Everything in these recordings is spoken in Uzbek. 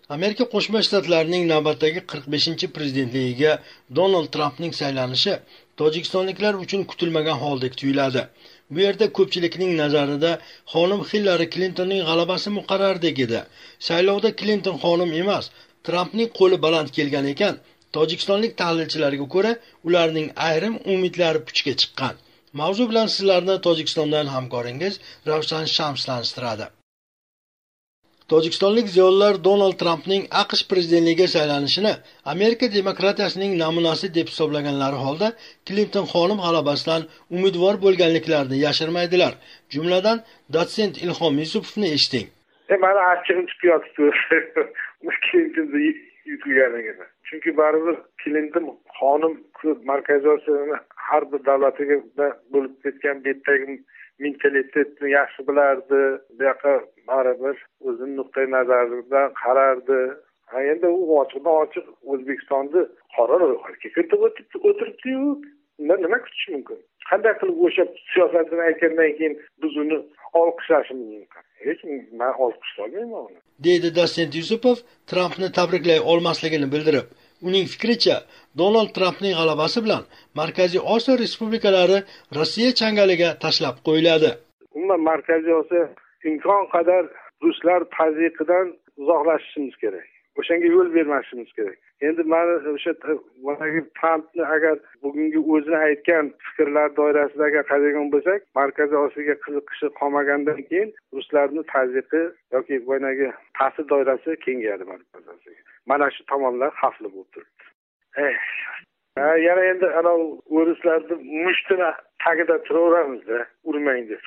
Amerika Qo'shma Shtatlarining navbatdagi 45-prezidentligiga Donald Trampning saylanishi tojikistonliklar uchun kutilmagan holdek tuyuladi. Bu yerda ko'pchilikning nazarida xonim Hillari Clintonning g'alabasi muqarrardek edi. Saylovda Clinton xonim emas, Trampning qo'li baland kelgan ekan, tojikistonlik tahlilchilarga ko'ra, ularning ayrim umidlari puchga chiqqan. Mavzu bilan sizlarni Tojikistondan hamkoringiz Ravshan Shams tanishtiradi. Tojikistonlik ziyolilar Donald Trampning AQSh prezidentligiga saylanishini Amerika demokratiyasining namunasi deb hisoblaganlari holda Clinton xonim g'alabasidan umidvor bo'lganliklarini yashirmaydilar. Jumladan, dotsent Ilhom Yusupovni eshiting. Mana achchig'im chiqib yotibdi. Clinton'ni yutganligini. Chunki baribir Clinton xonim Markaziy Osiyoning har bir davlatiga bo'lib ketgan betdagi mentalitetni yaxshi bilardi. Bu yoqqa baribir o'zining nuqtai nazaridan qarardi. Endi u ochiq O'zbekistonni qora ro'yxatga kiritib o'tiribdi-yu, nima kutish mumkin? Qanday qilib o'sha siyosatini aytgandan keyin biz uni olqishlashimiz mumkin? Hech men olqishlamayman uni. Deydi dotsent Yusupov Trampni tabriklay olmasligini bildirib. Uning fikricha, Donald Trampning g'alabasi bilan Markaziy Osiyo respublikalari Rossiya changaliga tashlab qo'yiladi. Umuman Markaziy Osiyo imkon qadar ruslar tazyiqidan uzoqlashishimiz kerak. O'shanga yo'l bermasligimiz kerak. Endi mana o'sha Trampni agar bugungi o'zini aytgan fikrlar doirasidagi qaragan bo'lsak, Markaziy Osiyoga qiziqishi qolmagandan keyin ruslarni tazyiqi yoki bo'ynagi ta'sir doirasi kengayadi Markaziy Osiyoga. Mana shu tomonlar xavfli bo'lib turibdi. Yana endi ana o'rislarni mushtini tagida turaveramiz-da, urmang deb.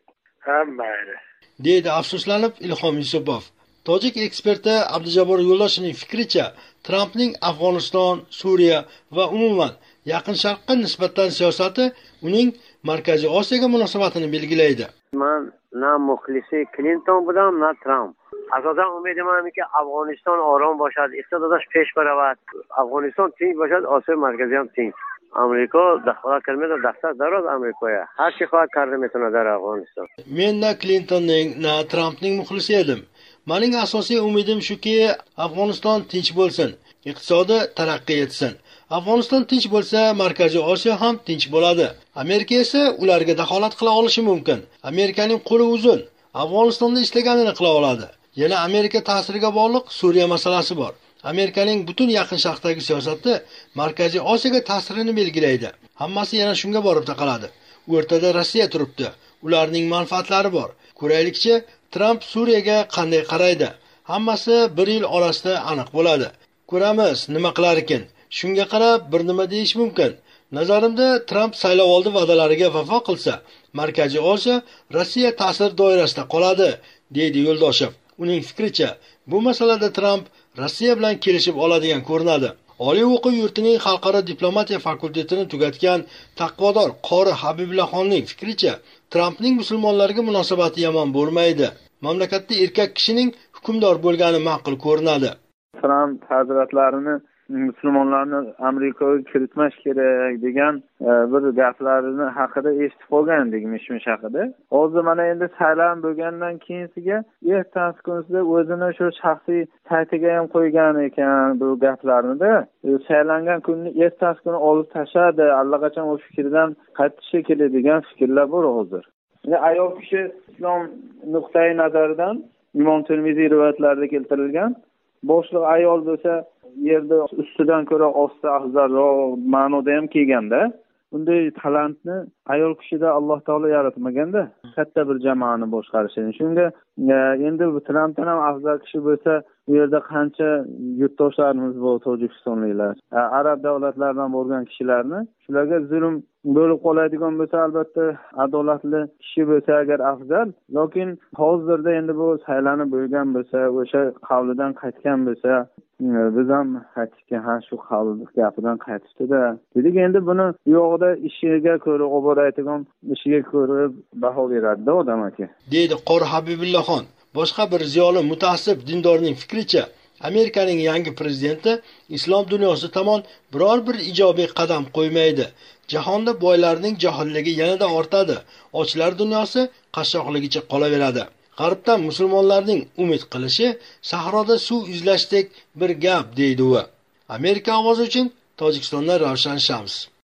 Hammaydi. Deydi afsuslanib Ilhom Yusupov. Tojik eksperti Abdujabor Yo'ldoshining fikricha, Trampning Afg'oniston, Suriya va umuman Yaqin Sharqqa nisbatan siyosati uning Markaziy Osiyoga munosabatini belgilaydi. Men na muxlisi Clinton bilan, na Trump. Asosan umidimanki Afg'oniston orom boshadi, iqtisodiyotdash pesh baravat. Afg'oniston tinch boshadi, Osiyo markazi ham tinch. Amerika daxil qilmaydi, daxil daroz Amerikaga. Har chi xabar karda metona dar Afg'oniston. Men na Clintonning, na Trumpning muxlisi edim. Mening asosiy umidim shuki, Afg'oniston tinch bo'lsin, iqtisodi taraqqiy etsin. Afg'oniston tinch bo'lsa, Markaziy Osiyo ham tinch bo'ladi. Amerika esa ularga daxolat qila olishi mumkin. Amerikaning qo'li uzun. Afg'onistonda istaganini qila oladi. Yana Amerika ta'siriga bog'liq Suriya masalasi bor. Amerikaning butun Yaqin Sharqdagi siyosati Markaziy Osiyoga ta'sirini belgilaydi. Hammasi yana shunga borib taqaladi. O'rtada Rossiya turibdi. Ularning manfaatlari bor. Ko'raylikchi, Trump Suriyaga qanday qaraydi? Hammasi bir yil orasida aniq bo'ladi. Ko'ramiz, nima qilar ekan. Shunga qarab bir nima deyish mumkin. Nazarimda Trump saylovoldi va'dalariga vafo qilsa, Markaziy Osiyo Rossiya ta'sir doirasida qoladi, deydi Yo'ldoshev. Uning fikricha, bu masalada Trump Rossiya bilan kelishib oladigan ko'rinadi. Oliy o'quv yurtining xalqaro diplomatiya fakultetini tugatgan taqvodor qori Habibullaxonning fikricha, Trampning musulmonlarga munosabati yomon bo'lmaydi. Mamlakatda erkak kishining hukmdor bo'lgani ma'qul ko'rinadi. Trump hazratlarini musulmonlarni Amerikaga kiritmash kerak degan bir gaplarini haqida eshitib qolgandik, mish-mish haqida. Hozir mana endi saylan bo'lgandan keyinsiga ertasi kunisida o'zini shu shaxsiy saytiga ham qo'ygan ekan bu gaplarni-da. Saylangan kunni ertasi kuni olib tashladi, allaqachon o'sha fikrdan qaytishi kerak degan fikrlar bor hozir. Ayol kishi islom nuqtai nazaridan Imom Termiziy rivoyatlarida keltirilgan, boshliq ayol bo'lsa yerda ustidan ko'ra osti afzalroq ma'noda ham kelganda, bunday talantni ayol kishida Alloh taolo yaratmaganda, katta bir jamoani boshqarishini. Shunga endi bu Trampdan ham afzal kishi bo'lsa, bu yerda qancha yurtdoshlarimiz bor, tojikistonliklar, arab davlatlaridan bo'lgan kishilarni, shularga zulm bo'lib qoladigan bo'lsa, albatta adolatli kishi bo'lsa agar afzal. Lekin hozirda endi bu saylanib bo'lgan bo'lsa, o'sha qavlidan qaytgan bo'lsa, biz ham qaytishgan, shu qavli gapidan qaytishdi-da. Dedik, endi buni yo'g'ida ishiga ko'ra, oboraydigan ishiga ko'ra baho beradi-da odam aka. Deydi qori Habibullaxon. Boshqa bir ziyoli mutaassib dindorning fikricha, Amerikaning yangi prezidenti islom dunyosi tomon biror bir ijobiy qadam qo'ymaydi. Jahonda boylarning johilligi yanada ortadi. Ochlar dunyosi qashshoqligicha qolaveradi. G'arbdan musulmonlarning umid qilishi sahroda suv izlashdek bir gap, deydi u. Amerika ovozi uchun Tojikistondan Ravshan Shams.